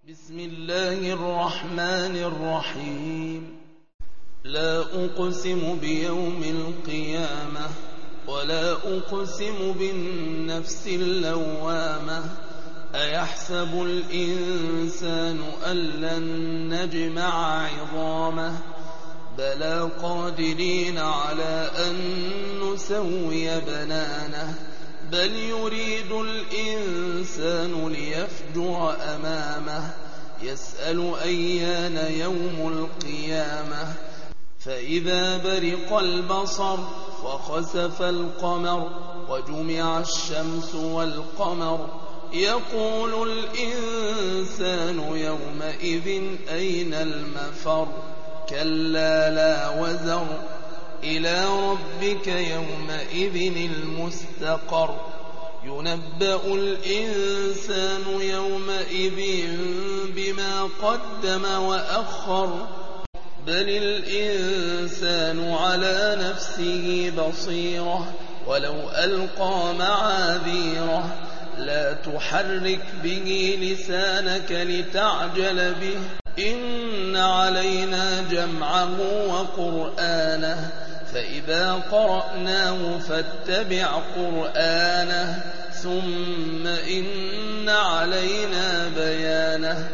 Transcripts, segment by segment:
بسم الله الرحمن الرحيم. لا أقسم بيوم القيامة ولا أقسم بالنفس اللوامة. أيحسب الإنسان أن لن نجمع عظامه بلى قادرين على أن نسوي بنانه بل يريد الإنسان ليفجر أمامه يسأل أيان يوم القيامة. فإذا برق البصر وخسف القمر وجمع الشمس والقمر يقول الإنسان يومئذ أين المفر. كلا لا وزر إلى ربك يومئذ المستقر. ينبأ الإنسان يومئذ بما قدم وأخر بل الإنسان على نفسه بصيرة ولو ألقى معاذيره. لا تحرك به لسانك لتعجل به إن علينا جمعه وقرآنه فإذا قرأناه فاتبع قرآنه ثم إن علينا بيانه.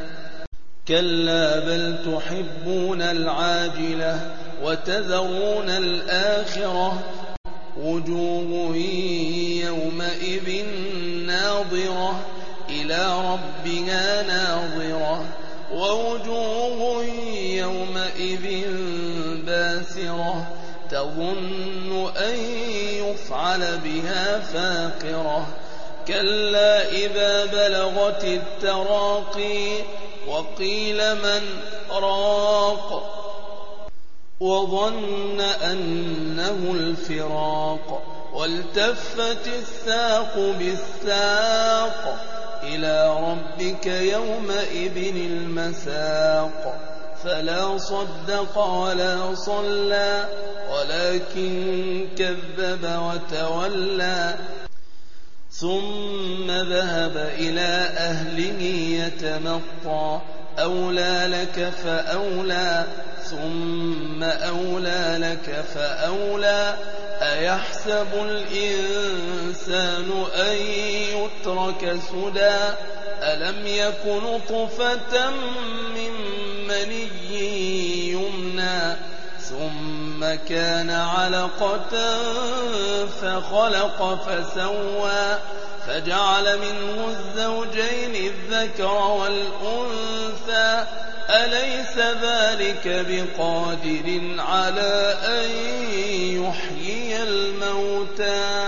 كلا بل تحبون العاجلة وتذرون الآخرة وجوه يومئذ ناظرة إلى ربها ناظرة ووجوه يومئذ باسرة تظن أن يفعل بها فاقرة. كلا إذا بلغت التراقي وقيل من راق وظن أنه الفراق والتفت الساق بالساق إلى ربك يومئذ المساق. فلا صدق ولا صلى ولكن كذب وتولى ثم ذهب إلى أهله يتمطى. أولى لك فأولى ثم أولى لك فأولى. أيحسب الإنسان أن يترك سدى ألم يك نطفة من مني يمنى ثم كان علقة فخلق فسوى فجعل منه الزوجين الذكر والأنثى. أليس ذلك بقادر على أن يحيي الموتى